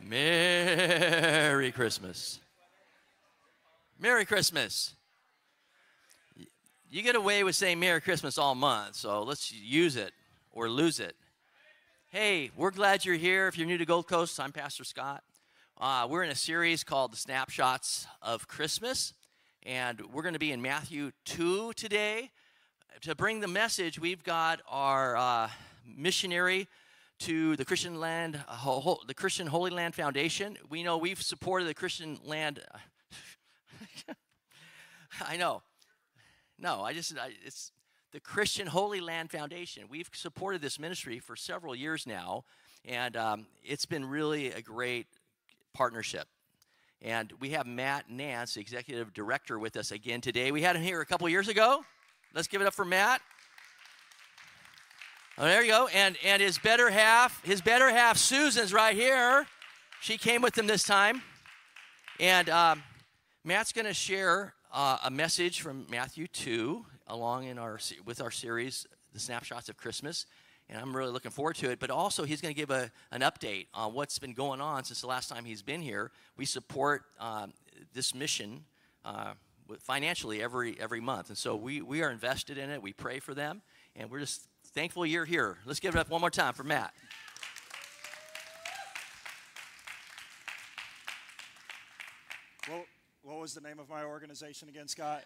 Merry Christmas. Merry Christmas. You get away with saying Merry Christmas all month, so let's use it or lose it. Hey, we're glad you're here. If you're new to Gold Coast, I'm Pastor Scott. We're in a series called The Snapshots of Christmas, and we're going to be in Matthew 2 today. To bring the message, we've got our missionary to the Christian Land, the Christian Holy Land Foundation. We know we've supported the Christian Land. I know. No, it's the Christian Holy Land Foundation. We've supported this ministry for several years now, and it's been really a great partnership. And we have Matt Nance, Executive Director, with us again today. We had him here a couple years ago. Let's give it up for Matt. Oh, there you go. And his better half, Susan's right here. She came with him this time. And Matt's going to share a message from Matthew 2 along with our series, The Snapshots of Christmas. And I'm really looking forward to it. But also, he's going to give an update on what's been going on since the last time he's been here. We support this mission financially every month. And so we are invested in it. We pray for them. And we're just thankful you're here. Let's give it up one more time for Matt. Well, what was the name of my organization again, Scott?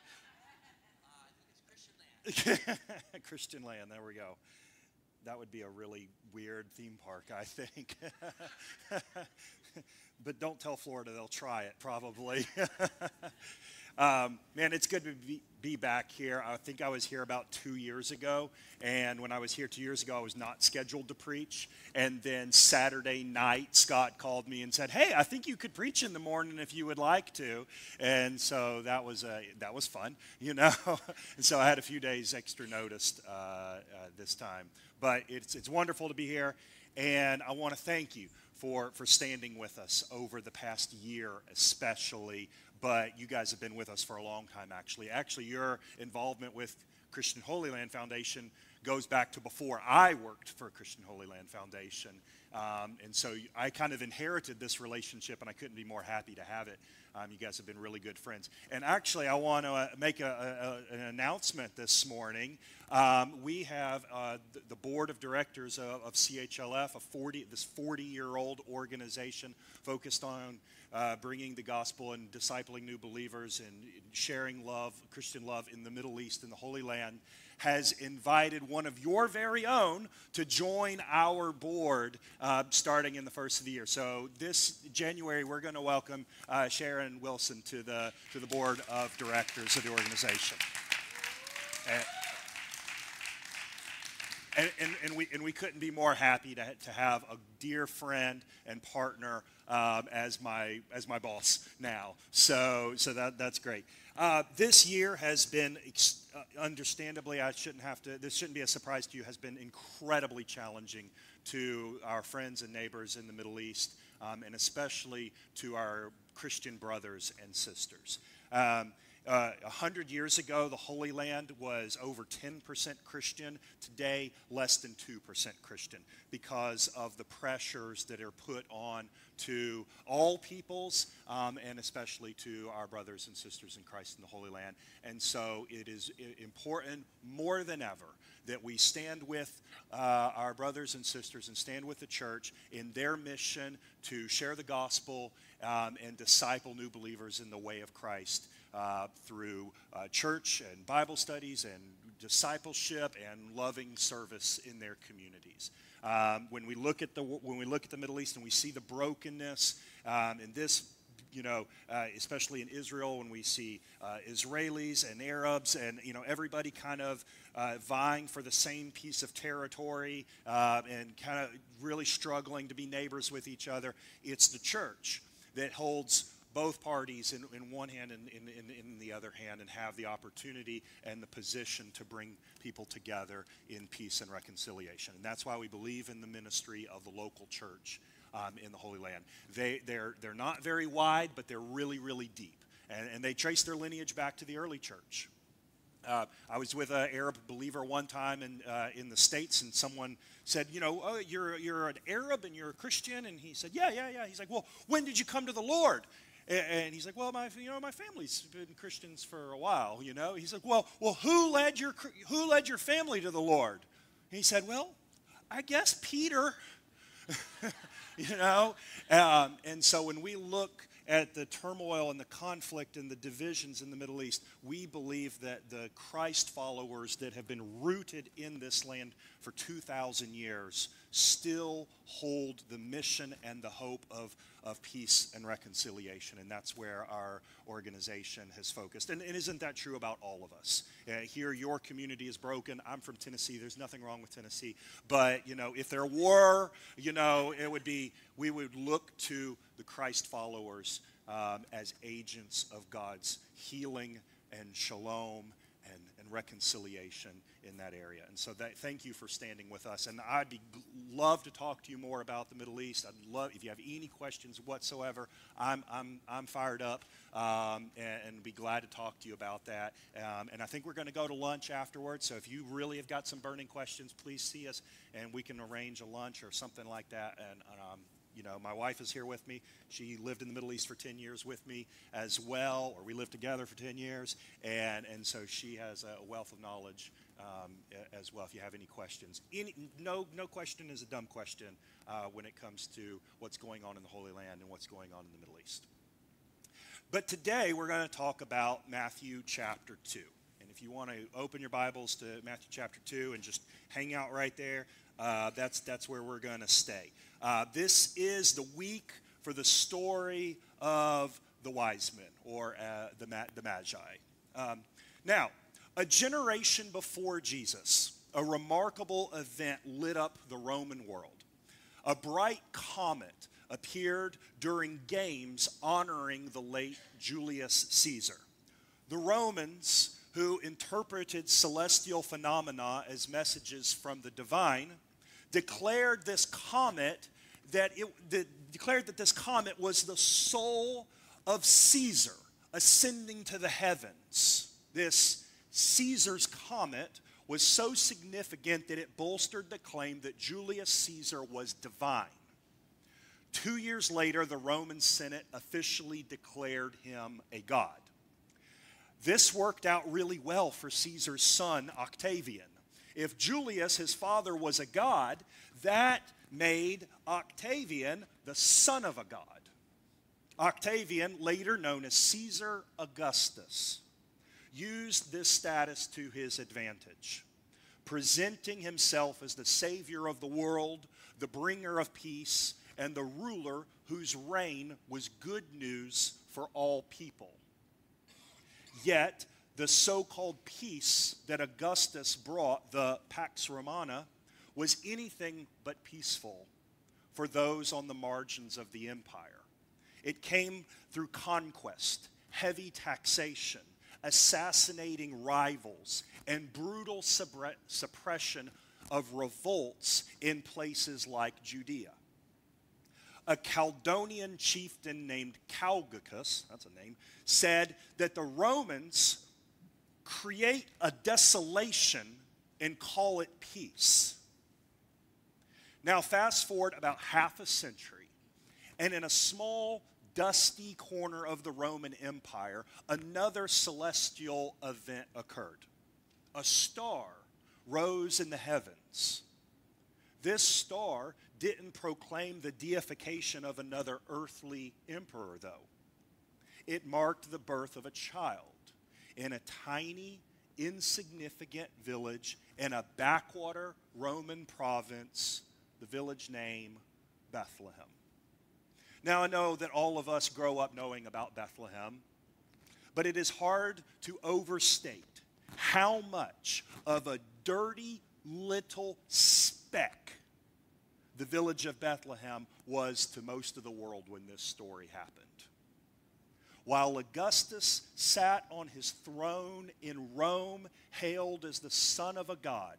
I think it's Christian Land. Christian Land, there we go. That would be a really weird theme park, I think. But don't tell Florida, they'll try it probably. Man, it's good to be back here. I think I was here about 2 years ago, and when I was here 2 years ago, I was not scheduled to preach. And then Saturday night, Scott called me and said, "Hey, I think you could preach in the morning if you would like to." And so that was fun, you know. And so I had a few days extra notice this time. But it's wonderful to be here, and I want to thank you for standing with us over the past year, especially. But you guys have been with us for a long time, actually. Actually, your involvement with Christian Holy Land Foundation goes back to before I worked for Christian Holy Land Foundation. And so I kind of inherited this relationship, and I couldn't be more happy to have it. You guys have been really good friends. And actually, I want to make an announcement this morning. We have the board of directors of CHLF, this 40-year-old organization focused on bringing the gospel and discipling new believers and sharing love, Christian love in the Middle East and the Holy Land, has invited one of your very own to join our board starting in the first of the year. So this January, we're going to welcome Sharon Wilson to the board of directors of the organization. And we couldn't be more happy to have a dear friend and partner as my boss now. So that's great. This year has been understandably, this shouldn't be a surprise to you, has been incredibly challenging to our friends and neighbors in the Middle East, and especially to our Christian brothers and sisters. 100 years ago, the Holy Land was over 10% Christian. Today, less than 2% Christian because of the pressures that are put on to all peoples, and especially to our brothers and sisters in Christ in the Holy Land. And so it is important more than ever that we stand with our brothers and sisters and stand with the church in their mission to share the gospel and disciple new believers in the way of Christ. Through church and Bible studies and discipleship and loving service in their communities. When we look at the Middle East and we see the brokenness in this, especially in Israel, when we see Israelis and Arabs and everybody kind of vying for the same piece of territory and kind of really struggling to be neighbors with each other, it's the church that holds both parties in one hand and in the other hand, and have the opportunity and the position to bring people together in peace and reconciliation. And that's why we believe in the ministry of the local church in the Holy Land. They're not very wide, but they're really, really deep. And they trace their lineage back to the early church. I was with an Arab believer one time in the States, and someone said, oh, you're an Arab and you're a Christian? And he said, yeah. He's like, well, when did you come to the Lord? And he's like, well, my family's been Christians for a while, He's like, well, who led your family to the Lord? And he said, well, I guess Peter, And so when we look at the turmoil and the conflict and the divisions in the Middle East, we believe that the Christ followers that have been rooted in this land for 2,000 years still hold the mission and the hope of peace and reconciliation. And that's where our organization has focused. And isn't that true about all of us? Here, your community is broken. I'm from Tennessee. There's nothing wrong with Tennessee. But, if there were, it would be, we would look to the Christ followers as agents of God's healing and shalom and reconciliation in that area. And so thank you for standing with us. And I'd love to talk to you more about the Middle East. I'd love, if you have any questions whatsoever, I'm fired up and be glad to talk to you about that. And I think we're going to go to lunch afterwards. So if you really have got some burning questions, please see us and we can arrange a lunch or something like that. And my wife is here with me. She lived in the Middle East for 10 years with me as well, or we lived together for 10 years, and so she has a wealth of knowledge as well if you have any questions. No question is a dumb question when it comes to what's going on in the Holy Land and what's going on in the Middle East. But today we're going to talk about Matthew chapter 2. And if you want to open your Bibles to Matthew chapter 2 and just hang out right there, that's where we're going to stay. This is the week for the story of the wise men, or the Magi. Now, a generation before Jesus, a remarkable event lit up the Roman world. A bright comet appeared during games honoring the late Julius Caesar. The Romans, who interpreted celestial phenomena as messages from the divine, declared this comet declared that this comet was the soul of Caesar ascending to the heavens. This Caesar's comet was so significant that it bolstered the claim that Julius Caesar was divine. 2 years later, the Roman Senate officially declared him a god. This worked out really well for Caesar's son, Octavian. If Julius, his father, was a god, that made Octavian the son of a god. Octavian, later known as Caesar Augustus, used this status to his advantage, presenting himself as the savior of the world, the bringer of peace, and the ruler whose reign was good news for all people. Yet, the so-called peace that Augustus brought, the Pax Romana, was anything but peaceful for those on the margins of the empire. It came through conquest, heavy taxation, assassinating rivals, and brutal suppression of revolts in places like Judea. A Chaldean chieftain named Calgacus, that's a name, said that the Romans create a desolation and call it peace. Now fast forward about half a century, and in a small, dusty corner of the Roman Empire, another celestial event occurred. A star rose in the heavens. This star didn't proclaim the deification of another earthly emperor, though. It marked the birth of a child in a tiny, insignificant village in a backwater Roman province, the village name Bethlehem. Now, I know that all of us grow up knowing about Bethlehem, but it is hard to overstate how much of a dirty little speck the village of Bethlehem was to most of the world when this story happened. While Augustus sat on his throne in Rome, hailed as the son of a god,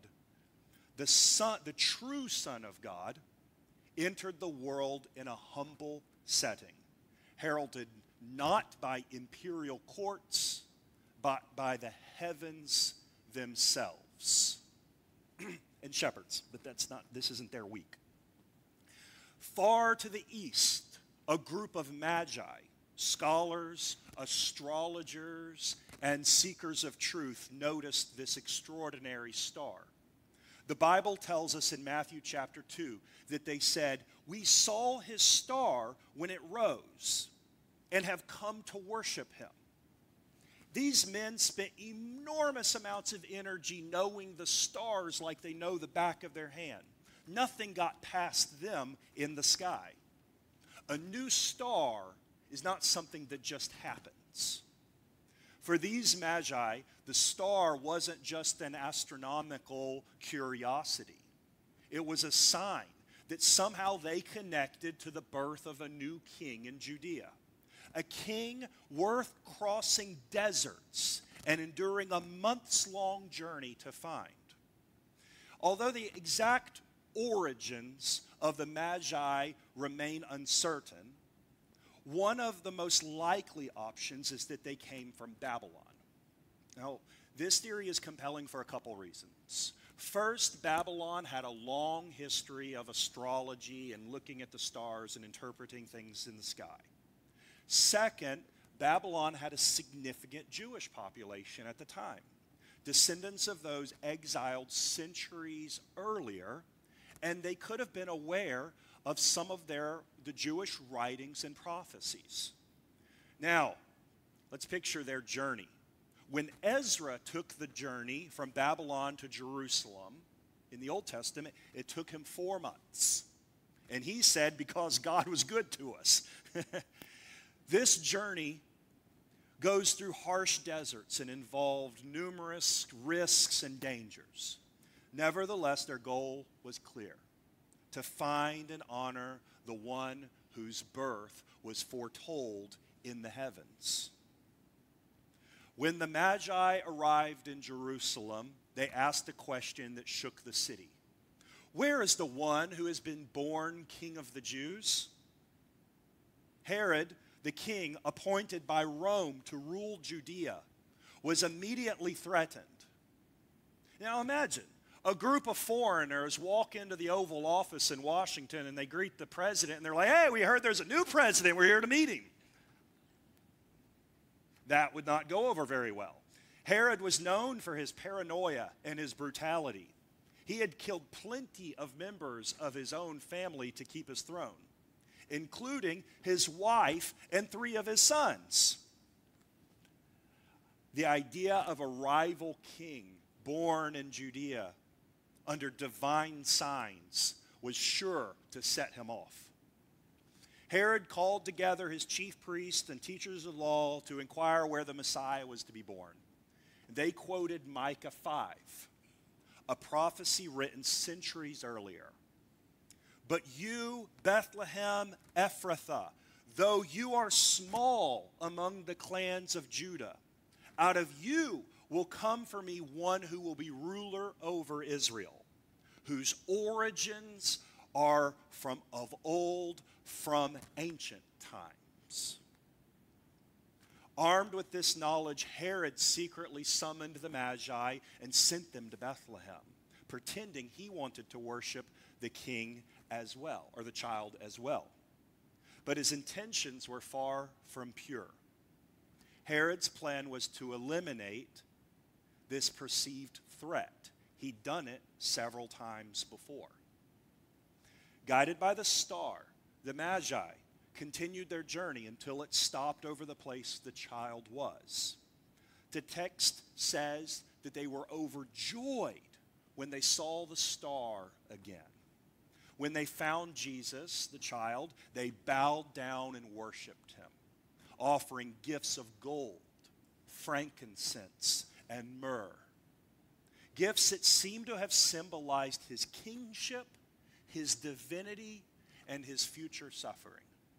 the true Son of God, entered the world in a humble setting, heralded not by imperial courts, but by the heavens themselves. And shepherds, but this isn't their week. Far to the east, a group of magi, scholars, astrologers, and seekers of truth noticed this extraordinary star. The Bible tells us in Matthew chapter 2 that they said, "We saw his star when it rose and have come to worship him." These men spent enormous amounts of energy knowing the stars like they know the back of their hand. Nothing got past them in the sky. A new star is not something that just happens. For these magi, the star wasn't just an astronomical curiosity. It was a sign that somehow they connected to the birth of a new king in Judea. A king worth crossing deserts and enduring a months-long journey to find. Although the exact origins of the Magi remain uncertain, one of the most likely options is that they came from Babylon. Now, this theory is compelling for a couple reasons. First, Babylon had a long history of astrology and looking at the stars and interpreting things in the sky. Second, Babylon had a significant Jewish population at the time, descendants of those exiled centuries earlier, and they could have been aware of some of the Jewish writings and prophecies. Now, let's picture their journey. When Ezra took the journey from Babylon to Jerusalem, in the Old Testament, it took him 4 months. And he said, because God was good to us. This journey goes through harsh deserts and involved numerous risks and dangers. Nevertheless, their goal was clear: to find and honor the one whose birth was foretold in the heavens. When the Magi arrived in Jerusalem, they asked a question that shook the city. Where is the one who has been born King of the Jews? Herod, the king appointed by Rome to rule Judea, was immediately threatened. Now imagine, a group of foreigners walk into the Oval Office in Washington and they greet the president and they're like, "Hey, we heard there's a new president, we're here to meet him." That would not go over very well. Herod was known for his paranoia and his brutality. He had killed plenty of members of his own family to keep his throne, including his wife and 3 of his sons. The idea of a rival king born in Judea under divine signs was sure to set him off. Herod called together his chief priests and teachers of law to inquire where the Messiah was to be born. They quoted Micah 5, a prophecy written centuries earlier. "But you, Bethlehem Ephrathah, though you are small among the clans of Judah, out of you will come for me one who will be ruler over Israel, whose origins are from of old, from ancient times." Armed with this knowledge, Herod secretly summoned the Magi and sent them to Bethlehem, pretending he wanted to worship the king as well, or the child as well. But his intentions were far from pure. Herod's plan was to eliminate this perceived threat. He'd done it several times before. Guided by the star, the Magi continued their journey until it stopped over the place the child was. The text says that they were overjoyed when they saw the star again. When they found Jesus, the child, they bowed down and worshiped him, offering gifts of gold, frankincense, and myrrh. Gifts that seem to have symbolized his kingship, his divinity, and his future suffering.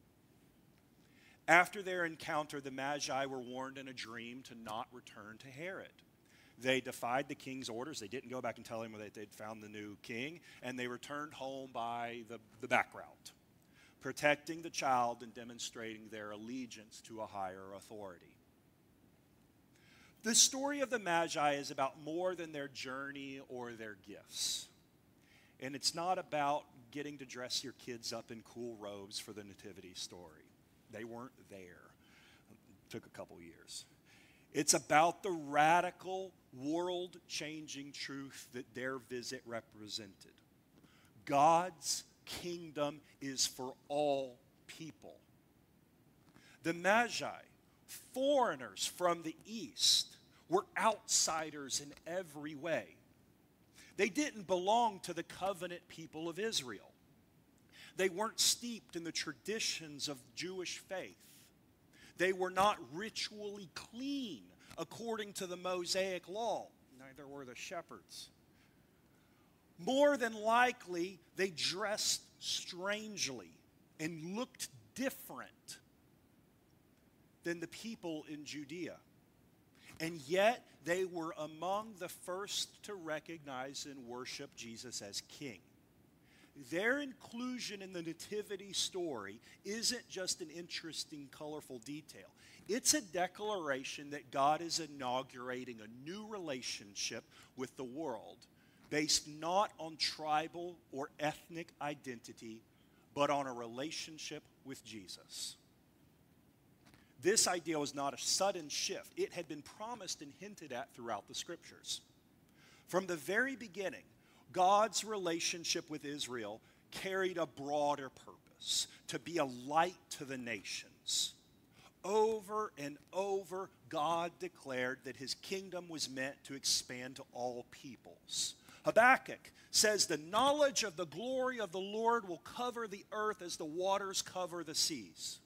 After their encounter, the Magi were warned in a dream to not return to Herod. They defied the king's orders. They didn't go back and tell him that they'd found the new king, and they returned home by the back route, protecting the child and demonstrating their allegiance to a higher authority. The story of the Magi is about more than their journey or their gifts. And it's not about getting to dress your kids up in cool robes for the nativity story. They weren't there. It took a couple years. It's about the radical, world-changing truth that their visit represented. God's kingdom is for all people. The Magi, foreigners from the East, were outsiders in every way. They didn't belong to the covenant people of Israel. They weren't steeped in the traditions of Jewish faith. They were not ritually clean according to the Mosaic law. Neither were the shepherds. More than likely, they dressed strangely and looked different than the people in Judea. And yet, they were among the first to recognize and worship Jesus as king. Their inclusion in the nativity story isn't just an interesting, colorful detail. It's a declaration that God is inaugurating a new relationship with the world based not on tribal or ethnic identity, but on a relationship with Jesus. This idea was not a sudden shift. It had been promised and hinted at throughout the scriptures. From the very beginning, God's relationship with Israel carried a broader purpose, to be a light to the nations. Over and over, God declared that his kingdom was meant to expand to all peoples. Habakkuk says, the knowledge of the glory of the Lord will cover the earth as the waters cover the seas.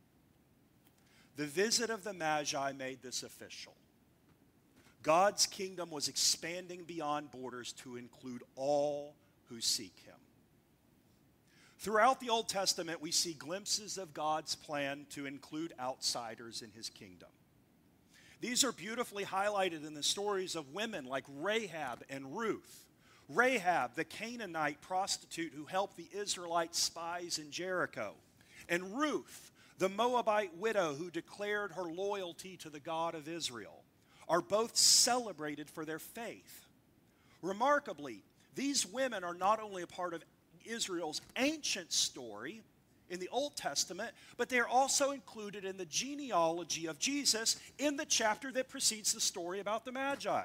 The visit of the Magi made this official. God's kingdom was expanding beyond borders to include all who seek him. Throughout the Old Testament, we see glimpses of God's plan to include outsiders in his kingdom. These are beautifully highlighted in the stories of women like Rahab and Ruth. Rahab, the Canaanite prostitute who helped the Israelite spies in Jericho. And Ruth, the Moabite widow who declared her loyalty to the God of Israel, are both celebrated for their faith. Remarkably, these women are not only a part of Israel's ancient story in the Old Testament, but they are also included in the genealogy of Jesus in the chapter that precedes the story about the Magi.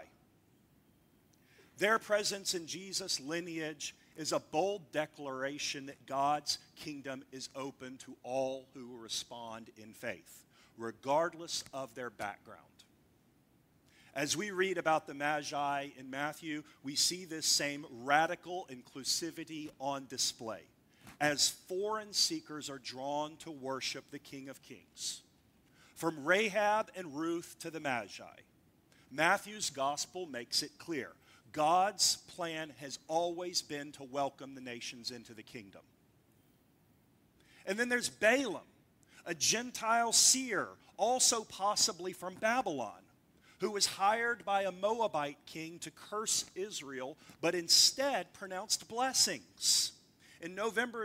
Their presence in Jesus' lineage is a bold declaration that God's kingdom is open to all who respond in faith, regardless of their background. As we read about the Magi in Matthew, we see this same radical inclusivity on display as foreign seekers are drawn to worship the King of Kings. From Rahab and Ruth to the Magi, Matthew's gospel makes it clear. God's plan has always been to welcome the nations into the kingdom. And then there's Balaam, a Gentile seer, also possibly from Babylon, who was hired by a Moabite king to curse Israel, but instead pronounced blessings. In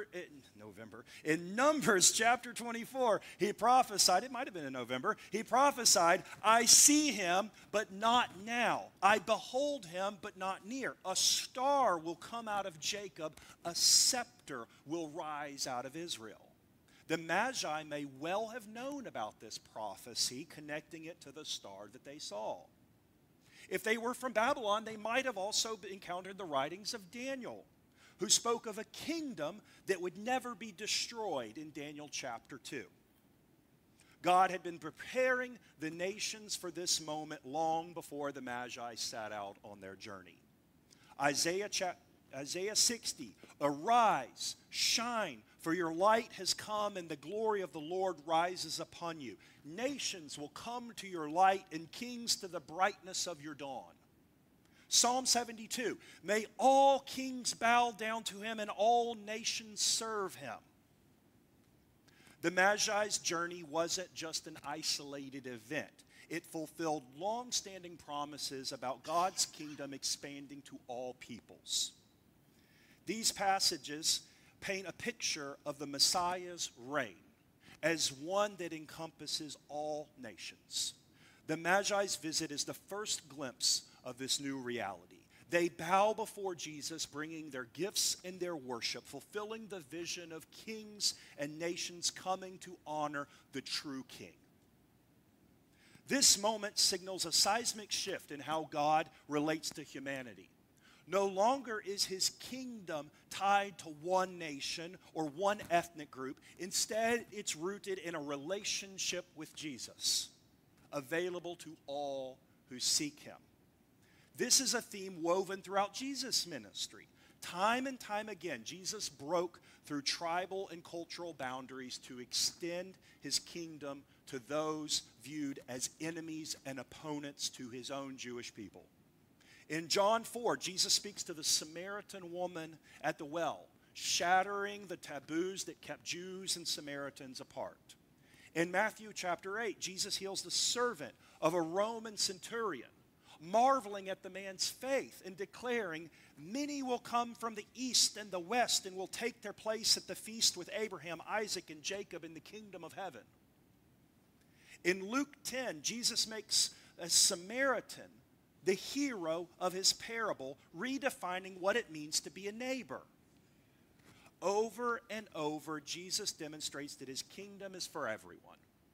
Numbers chapter 24, he prophesied, it might have been in November, he prophesied, I see him, but not now. I behold him, but not near. A star will come out of Jacob, a scepter will rise out of Israel. The Magi may well have known about this prophecy, connecting it to the star that they saw. If they were from Babylon, they might have also encountered the writings of Daniel, who spoke of a kingdom that would never be destroyed in Daniel chapter 2. God had been preparing the nations for this moment long before the Magi set out on their journey. Isaiah 60, arise, shine, for your light has come and the glory of the Lord rises upon you. Nations will come to your light and kings to the brightness of your dawn. Psalm 72, may all kings bow down to him and all nations serve him. The Magi's journey wasn't just an isolated event. It fulfilled long-standing promises about God's kingdom expanding to all peoples. These passages paint a picture of the Messiah's reign as one that encompasses all nations. The Magi's visit is the first glimpse of this new reality. They bow before Jesus, bringing their gifts and their worship, fulfilling the vision of kings and nations coming to honor the true king. This moment signals a seismic shift in how God relates to humanity. No longer is his kingdom tied to one nation or one ethnic group. Instead, it's rooted in a relationship with Jesus, available to all who seek him. This is a theme woven throughout Jesus' ministry. Time and time again, Jesus broke through tribal and cultural boundaries to extend his kingdom to those viewed as enemies and opponents to his own Jewish people. In John 4, Jesus speaks to the Samaritan woman at the well, shattering the taboos that kept Jews and Samaritans apart. In Matthew chapter 8, Jesus heals the servant of a Roman centurion, marveling at the man's faith and declaring, "Many will come from the east and the west and will take their place at the feast with Abraham, Isaac, and Jacob in the kingdom of heaven." In Luke 10, Jesus makes a Samaritan the hero of his parable, redefining what it means to be a neighbor. Over and over, Jesus demonstrates that his kingdom is for everyone,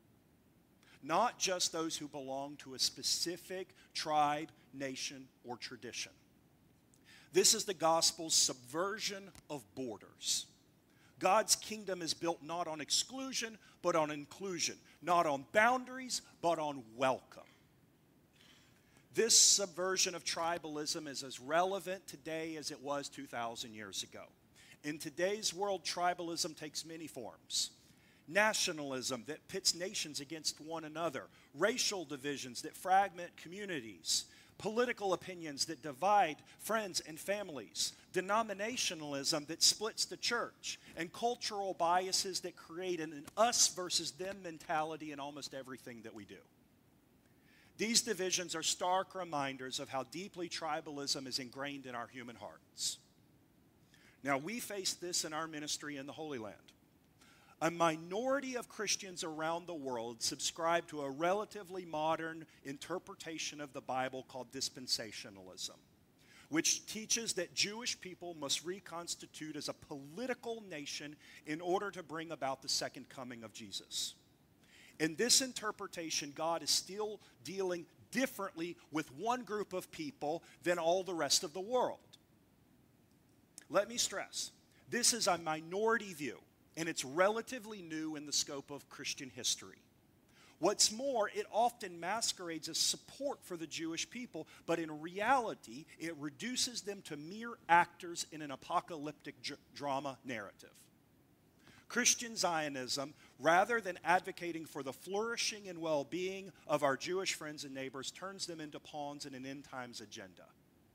not just those who belong to a specific tribe, nation, or tradition. This is the gospel's subversion of borders. God's kingdom is built not on exclusion, but on inclusion, not on boundaries, but on welcome. This subversion of tribalism is as relevant today as it was 2,000 years ago. In today's world, tribalism takes many forms. Nationalism that pits nations against one another, racial divisions that fragment communities, political opinions that divide friends and families, denominationalism that splits the church, and cultural biases that create an us versus them mentality in almost everything that we do. These divisions are stark reminders of how deeply tribalism is ingrained in our human hearts. Now, we face this in our ministry in the Holy Land. A minority of Christians around the world subscribe to a relatively modern interpretation of the Bible called dispensationalism, which teaches that Jewish people must reconstitute as a political nation in order to bring about the second coming of Jesus. In this interpretation, God is still dealing differently with one group of people than all the rest of the world. Let me stress, this is a minority view, and it's relatively new in the scope of Christian history. What's more, it often masquerades as support for the Jewish people, but in reality, it reduces them to mere actors in an apocalyptic drama narrative. Christian Zionism, rather than advocating for the flourishing and well-being of our Jewish friends and neighbors, turns them into pawns in an end-times agenda.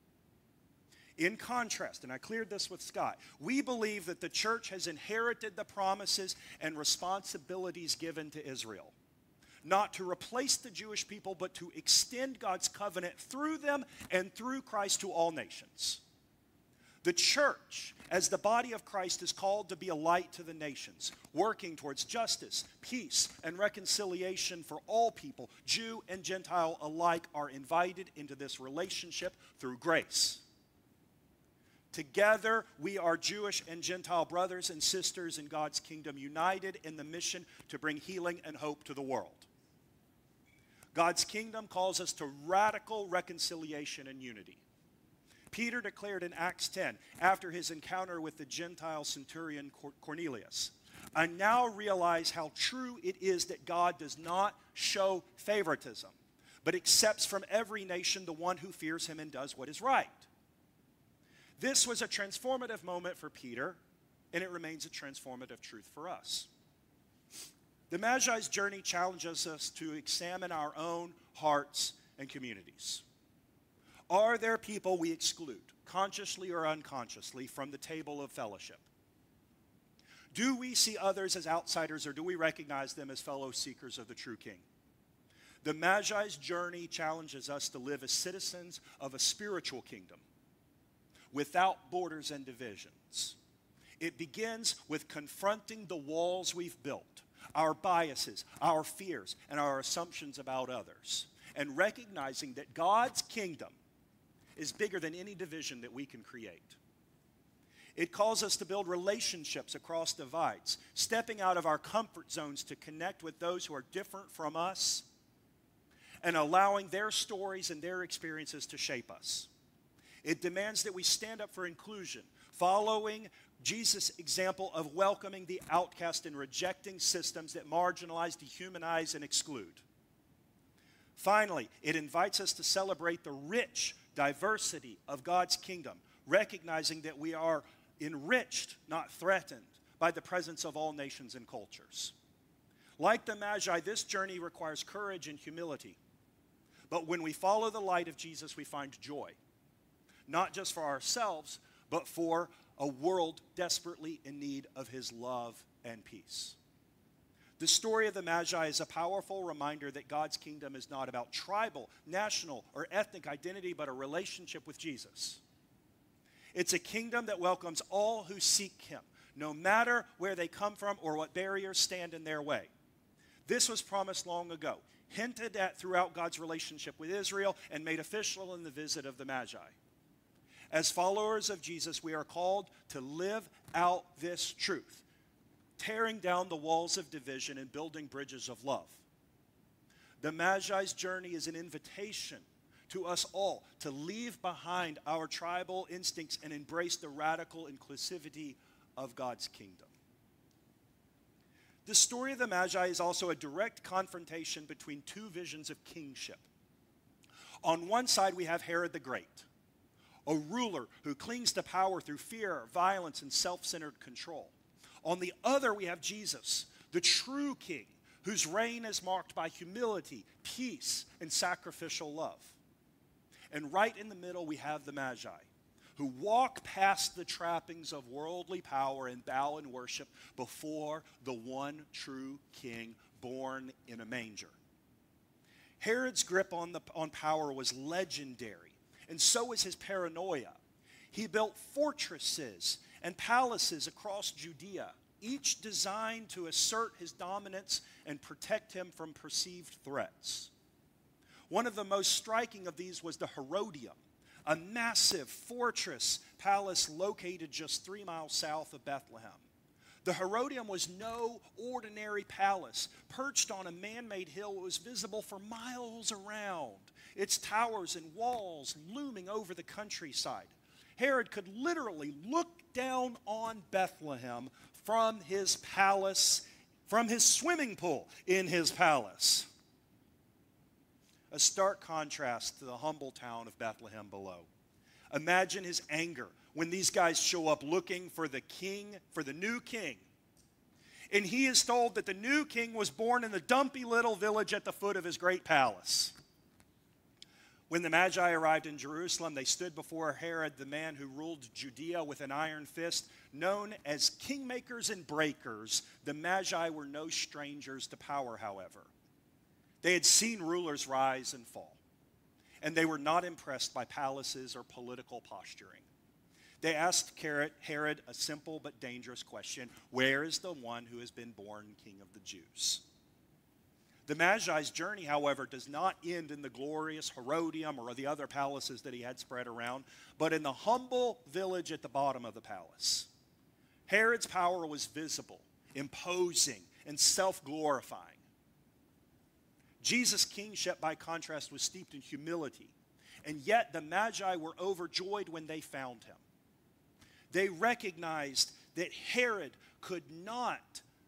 In contrast, and I cleared this with Scott, we believe that the church has inherited the promises and responsibilities given to Israel, not to replace the Jewish people, but to extend God's covenant through them and through Christ to all nations. The church, as the body of Christ, is called to be a light to the nations, working towards justice, peace, and reconciliation for all people. Jew and Gentile alike are invited into this relationship through grace. Together, we are Jewish and Gentile brothers and sisters in God's kingdom, united in the mission to bring healing and hope to the world. God's kingdom calls us to radical reconciliation and unity. Peter declared in Acts 10, after his encounter with the Gentile centurion Cornelius, "I now realize how true it is that God does not show favoritism, but accepts from every nation the one who fears him and does what is right." This was a transformative moment for Peter, and it remains a transformative truth for us. The Magi's journey challenges us to examine our own hearts and communities. Are there people we exclude, consciously or unconsciously, from the table of fellowship? Do we see others as outsiders, or do we recognize them as fellow seekers of the true King? The Magi's journey challenges us to live as citizens of a spiritual kingdom, without borders and divisions. It begins with confronting the walls we've built, our biases, our fears, and our assumptions about others. and recognizing that God's kingdom is bigger than any division that we can create. It calls us to build relationships across divides, stepping out of our comfort zones to connect with those who are different from us, and allowing their stories and their experiences to shape us. It demands that we stand up for inclusion, following Jesus' example of welcoming the outcast and rejecting systems that marginalize, dehumanize, and exclude. Finally, it invites us to celebrate the rich diversity of God's kingdom, recognizing that we are enriched, not threatened, by the presence of all nations and cultures. Like the Magi, this journey requires courage and humility. But when we follow the light of Jesus, we find joy, not just for ourselves, but for a world desperately in need of his love and peace. The story of the Magi is a powerful reminder that God's kingdom is not about tribal, national, or ethnic identity, but a relationship with Jesus. It's a kingdom that welcomes all who seek him, no matter where they come from or what barriers stand in their way. This was promised long ago, hinted at throughout God's relationship with Israel, and made official in the visit of the Magi. As followers of Jesus, we are called to live out this truth, tearing down the walls of division and building bridges of love. The Magi's journey is an invitation to us all to leave behind our tribal instincts and embrace the radical inclusivity of God's kingdom. The story of the Magi is also a direct confrontation between two visions of kingship. On one side, we have Herod the Great, a ruler who clings to power through fear, violence, and self-centered control. On the other, we have Jesus, the true king, whose reign is marked by humility, peace, and sacrificial love. And right in the middle, we have the Magi, who walk past the trappings of worldly power and bow in worship before the one true king born in a manger. Herod's grip on power was legendary, and so was his paranoia. He built fortresses and palaces across Judea, each designed to assert his dominance and protect him from perceived threats. One of the most striking of these was the Herodium, a massive fortress palace located just 3 miles south of Bethlehem. The Herodium was no ordinary palace. Perched on a man-made hill, it was visible for miles around, its towers and walls looming over the countryside. Herod could literally look down on Bethlehem from his palace, from his swimming pool in his palace. A stark contrast to the humble town of Bethlehem below. Imagine his anger when these guys show up looking for the king, for the new king. And he is told that the new king was born in the dumpy little village at the foot of his great palace. When the Magi arrived in Jerusalem, they stood before Herod, the man who ruled Judea with an iron fist. Known as kingmakers and breakers, the Magi were no strangers to power, however. They had seen rulers rise and fall, and they were not impressed by palaces or political posturing. They asked Herod a simple but dangerous question: where is the one who has been born king of the Jews? The Magi's journey, however, does not end in the glorious Herodium or the other palaces that he had spread around, but in the humble village at the bottom of the palace. Herod's power was visible, imposing, and self-glorifying. Jesus' kingship, by contrast, was steeped in humility, and yet the Magi were overjoyed when they found him. They recognized that Herod could not,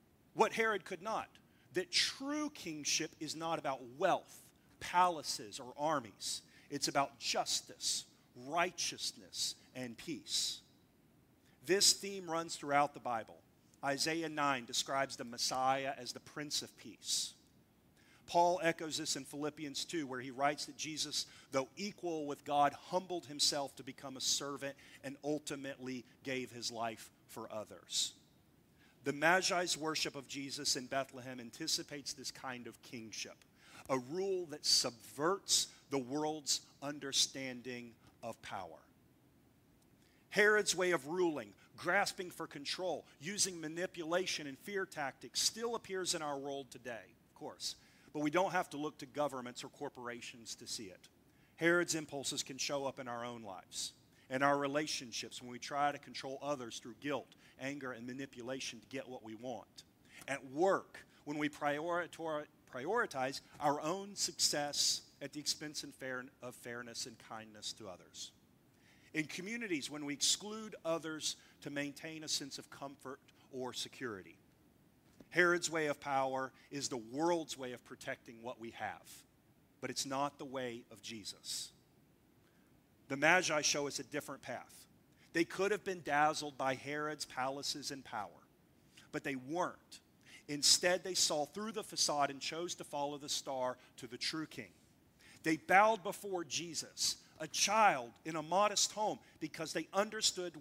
that true kingship is not about wealth, palaces, or armies. It's about justice, righteousness, and peace. This theme runs throughout the Bible. Isaiah 9 describes the Messiah as the Prince of Peace. Paul echoes this in Philippians 2, where he writes that Jesus, though equal with God, humbled himself to become a servant and ultimately gave his life for others. The Magi's worship of Jesus in Bethlehem anticipates this kind of kingship, a rule that subverts the world's understanding of power. Herod's way of ruling, grasping for control, using manipulation and fear tactics, still appears in our world today, of course. But we don't have to look to governments or corporations to see it. Herod's impulses can show up in our own lives, in our relationships when we try to control others through guilt, anger, and manipulation to get what we want. At work, when we prioritize our own success at the expense of fairness and kindness to others. In communities, when we exclude others to maintain a sense of comfort or security. Herod's way of power is the world's way of protecting what we have, but it's not the way of Jesus. The Magi show us a different path. They could have been dazzled by Herod's palaces and power, but they weren't. Instead, they saw through the facade and chose to follow the star to the true king. They bowed before Jesus, a child in a modest home, because they understood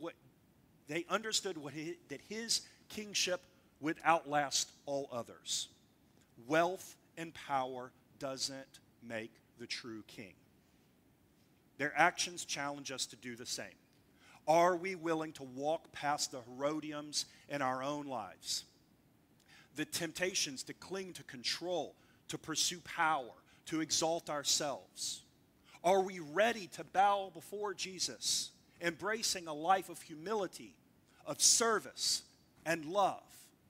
that his kingship would outlast all others. Wealth and power doesn't make the true king. Their actions challenge us to do the same. Are we willing to walk past the Herodians in our own lives? The temptations to cling to control, to pursue power, to exalt ourselves. Are we ready to bow before Jesus, embracing a life of humility, of service, and love?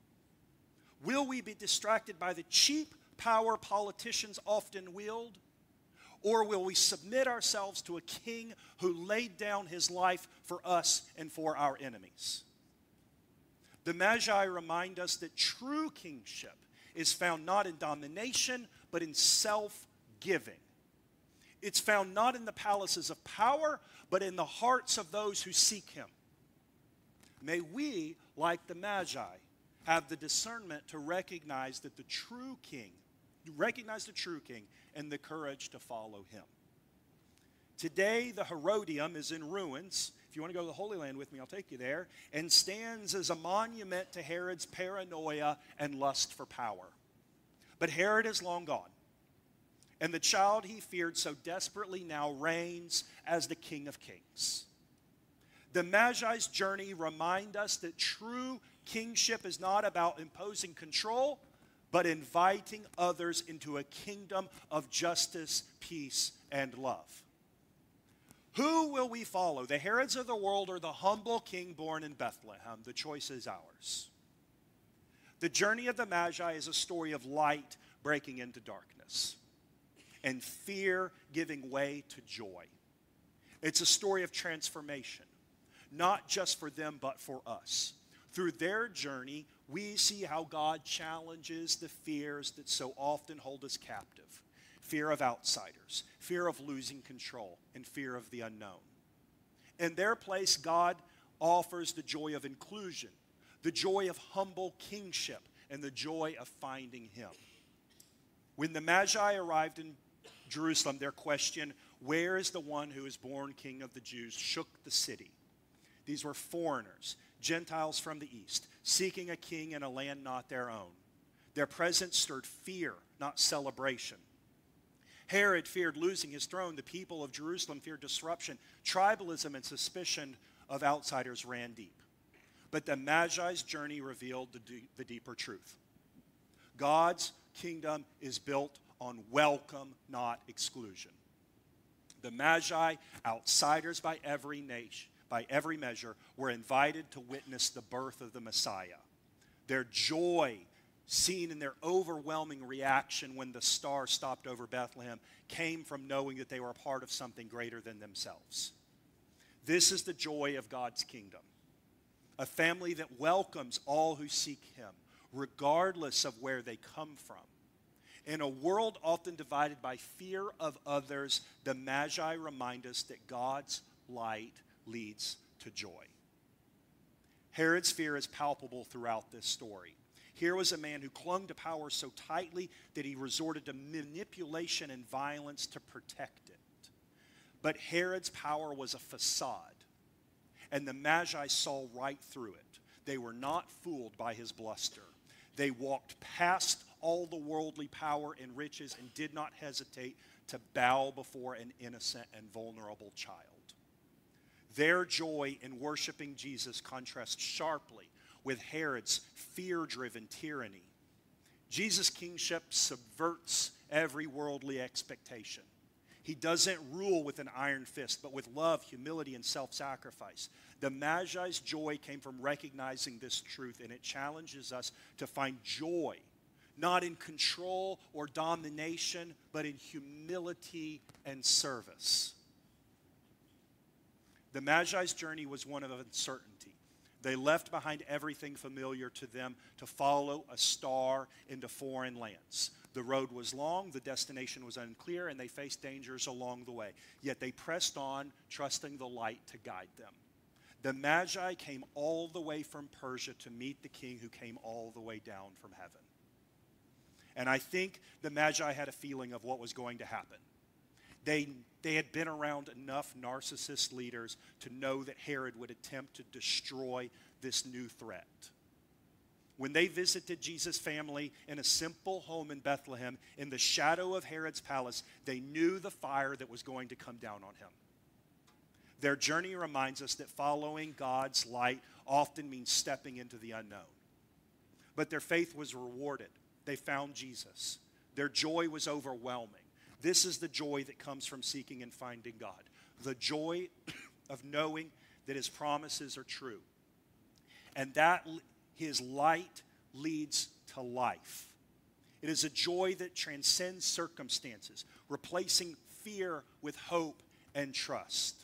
Will we be distracted by the cheap power politicians often wield? Or will we submit ourselves to a king who laid down his life for us and for our enemies? The Magi remind us that true kingship is found not in domination, but in self-giving. It's found not in the palaces of power, but in the hearts of those who seek him. May we, like the Magi, have the discernment to recognize the true king and the courage to follow him. Today, the Herodium is in ruins. If you want to go to the Holy Land with me, I'll take you there. And stands as a monument to Herod's paranoia and lust for power. But Herod is long gone. And the child he feared so desperately now reigns as the King of Kings. The Magi's journey remind us that true kingship is not about imposing control, but inviting others into a kingdom of justice, peace, and love. Who will we follow, the Herods of the world or the humble king born in Bethlehem? The choice is ours. The journey of the Magi is a story of light breaking into darkness and fear giving way to joy. It's a story of transformation, not just for them, but for us. Through their journey, we see how God challenges the fears that so often hold us captive. Fear of outsiders, fear of losing control, and fear of the unknown. In their place, God offers the joy of inclusion, the joy of humble kingship, and the joy of finding him. When the Magi arrived in Jerusalem, their question, "Where is the one who is born King of the Jews?" shook the city. These were foreigners, Gentiles from the east, seeking a king in a land not their own. Their presence stirred fear, not celebration. Herod feared losing his throne. The people of Jerusalem feared disruption. Tribalism and suspicion of outsiders ran deep. But the Magi's journey revealed the deeper truth. God's kingdom is built on welcome, not exclusion. The Magi, outsiders by every measure, were invited to witness the birth of the Messiah. Their joy, seen in their overwhelming reaction when the star stopped over Bethlehem, came from knowing that they were a part of something greater than themselves. This is the joy of God's kingdom. A family that welcomes all who seek him, regardless of where they come from. In a world often divided by fear of others, the Magi remind us that God's light leads to joy. Herod's fear is palpable throughout this story. Here was a man who clung to power so tightly that he resorted to manipulation and violence to protect it. But Herod's power was a facade, and the Magi saw right through it. They were not fooled by his bluster. They walked past all the worldly power and riches and did not hesitate to bow before an innocent and vulnerable child. Their joy in worshiping Jesus contrasts sharply with Herod's fear-driven tyranny. Jesus' kingship subverts every worldly expectation. He doesn't rule with an iron fist, but with love, humility, and self-sacrifice. The Magi's joy came from recognizing this truth, and it challenges us to find joy, not in control or domination, but in humility and service. The Magi's journey was one of uncertainty. They left behind everything familiar to them to follow a star into foreign lands. The road was long, the destination was unclear, and they faced dangers along the way. Yet they pressed on, trusting the light to guide them. The Magi came all the way from Persia to meet the king who came all the way down from heaven. And I think the Magi had a feeling of what was going to happen. They had been around enough narcissist leaders to know that Herod would attempt to destroy this new threat. When they visited Jesus' family in a simple home in Bethlehem, in the shadow of Herod's palace, they knew the fire that was going to come down on him. Their journey reminds us that following God's light often means stepping into the unknown. But their faith was rewarded. They found Jesus. Their joy was overwhelming. This is the joy that comes from seeking and finding God. The joy of knowing that his promises are true. And that his light leads to life. It is a joy that transcends circumstances, replacing fear with hope and trust.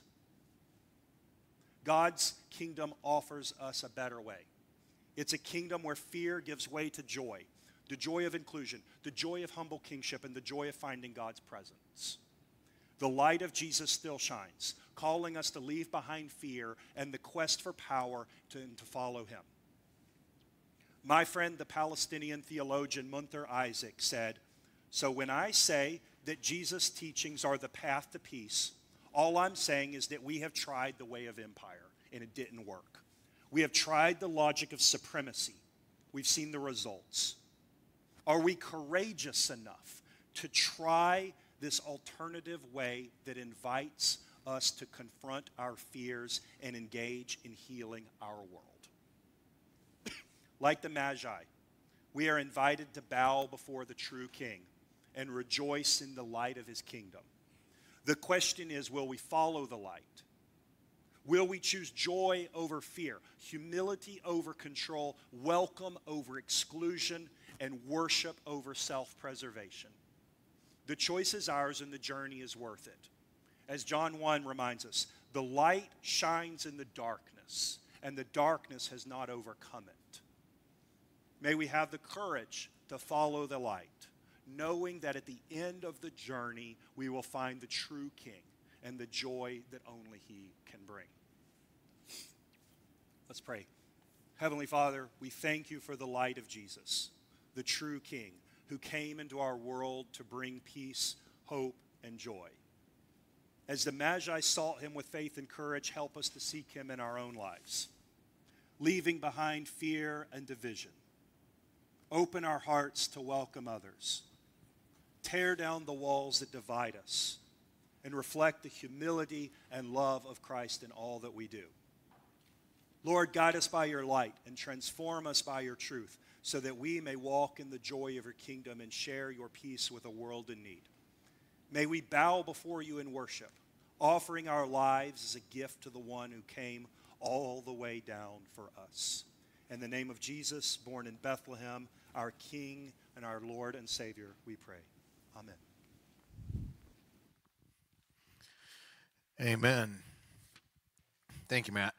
God's kingdom offers us a better way. It's a kingdom where fear gives way to joy. The joy of inclusion, the joy of humble kingship, and the joy of finding God's presence. The light of Jesus still shines, calling us to leave behind fear and the quest for power to follow him. My friend, the Palestinian theologian Munther Isaac said, "So when I say that Jesus' teachings are the path to peace, all I'm saying is that we have tried the way of empire, and it didn't work. We have tried the logic of supremacy. We've seen the results. Are we courageous enough to try this alternative way that invites us to confront our fears and engage in healing our world?" Like the Magi, we are invited to bow before the true King and rejoice in the light of his kingdom. The question is, will we follow the light? Will we choose joy over fear, humility over control, welcome over exclusion, and worship over self-preservation? The choice is ours and the journey is worth it. As John 1 reminds us, the light shines in the darkness, and the darkness has not overcome it. May we have the courage to follow the light, knowing that at the end of the journey, we will find the true King and the joy that only he can bring. Let's pray. Heavenly Father, we thank you for the light of Jesus, the true King, who came into our world to bring peace, hope, and joy. As the Magi sought him with faith and courage, help us to seek him in our own lives, leaving behind fear and division. Open our hearts to welcome others. Tear down the walls that divide us and reflect the humility and love of Christ in all that we do. Lord, guide us by your light and transform us by your truth so that we may walk in the joy of your kingdom and share your peace with a world in need. May we bow before you in worship, offering our lives as a gift to the one who came all the way down for us. In the name of Jesus, born in Bethlehem, our King and our Lord and Savior, we pray. Amen. Amen. Thank you, Matt.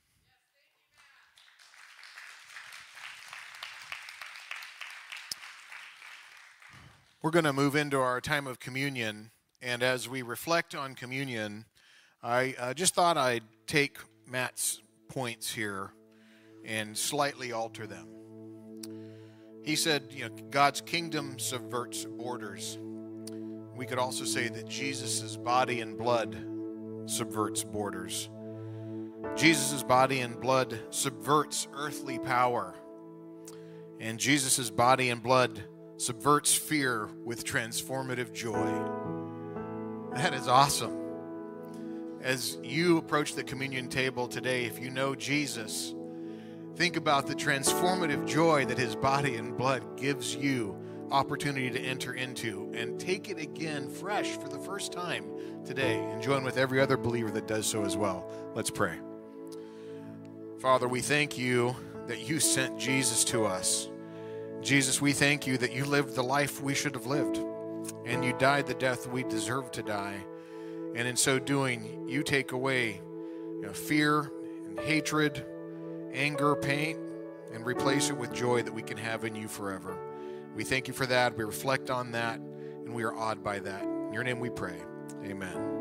We're going to move into our time of communion, and as we reflect on communion, I just thought I'd take Matt's points here and slightly alter them. He said, God's kingdom subverts borders. We could also say that Jesus' body and blood subverts borders. Jesus' body and blood subverts earthly power. And Jesus' body and blood subverts fear with transformative joy. That is awesome. As you approach the communion table today, if you know Jesus, Think about the transformative joy that his body and blood gives you opportunity to enter into, and take it again fresh for the first time today, and join with every other believer that does so as well. Let's pray. Father, we thank you that you sent Jesus to us. Jesus, we thank you that you lived the life we should have lived, and you died the death we deserve to die. And in so doing, you take away fear and hatred, anger, pain, and replace it with joy that we can have in you forever. We thank you for that. We reflect on that, and we are awed by that. In your name we pray. Amen.